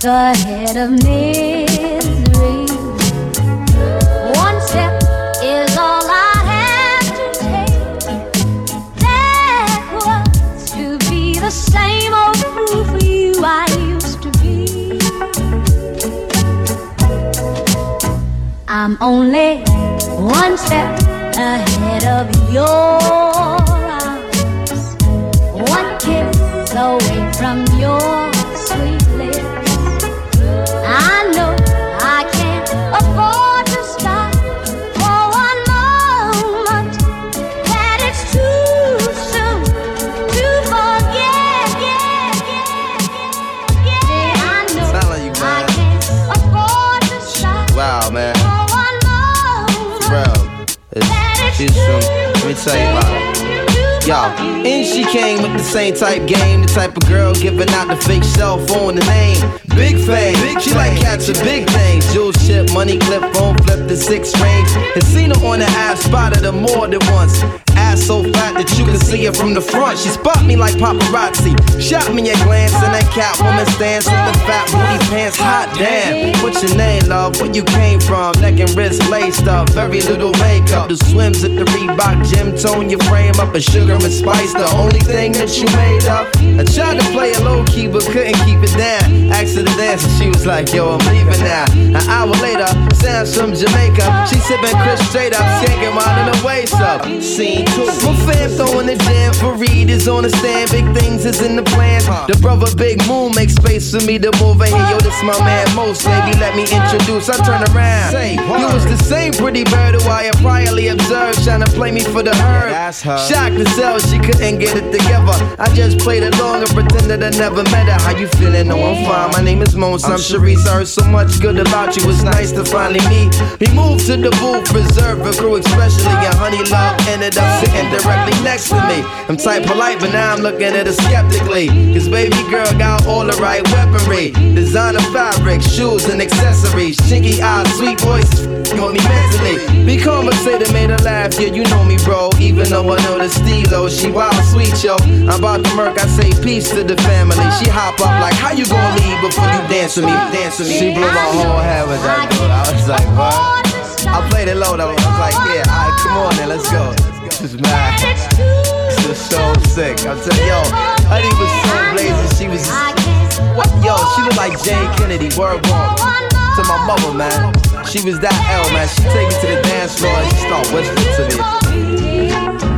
ahead of misery. One step is all I have to take. Backwards to be the same old fool for you I used to be. I'm only one step ahead of your eyes, one kiss away from your sweet lips. I know I can't afford to stop for one moment, that it's too soon to forget. I know I can't afford to stop. Wow, man. For one moment, Bro, she's from, let me tell you about her. Yo, and she came with the same type game, the type of girl giving out the fake cell phone, the name Big Fame. She like catching big things, jewel ship, money clip, phone flip, the 6 range. And seen her on the app, spotted her more than once. Ass so fat that you can see her from the front. She spot me like paparazzi, shot me a glance, and that Catwoman stance with the fat booty pants. Hot damn, what's your name, love? Where you came from? Neck and wrist laced up, very little makeup. The swims at the Reebok gym, tone your frame up, and sugar and spice, the only thing that you made up. I tried to play it low key, but couldn't keep it down. Asked her to dance, and she was like, yo, I'm leaving now. An hour later, Sam's from Jamaica. She sipping Chris straight up, skanking while in her waist up. Scene 2, my fam throwing the jam. Fareed is on the stand, big things is in the plan. The brother Big Moon makes space for me to move in here. Yo, this my man Most, baby, let me introduce. I turn around, say, you was the same pretty bird who I had priorly observed, trying to play me for the herd. Shocked to sell, she couldn't get it together. I just played along and pretended I never met her. How you feeling? No, I'm fine. My name is Mons, I'm Sharice. I heard so much good about you, it's nice to finally meet. He moved to the booth, reserved for crew especially, and Honey Love ended up sitting directly next to me. I'm type polite, but now I'm looking at her skeptically, cause baby girl got all the right weaponry. Designer fabric, shoes and accessories, chinky eyes, sweet voice, got me mentally. Be conversated, made her laugh, yeah, you know me, bro. Even though I know the stilo, she wild sweet, yo. I'm about to murk, I say peace to the family. She hop up like, how you gonna leave before you dance with me? Dance with me. She blew my whole head with that dude. I was like, what? I played it low though. I was like, yeah, alright, come on then, let's go. This is mad. This is so sick. I'm telling you, yo, Honey was so blazing. She was just, what? Yo, she was like Jane Kennedy, word walk. To my mother, man. She was that L, man. She take me to the dance floor and she start whispering to me.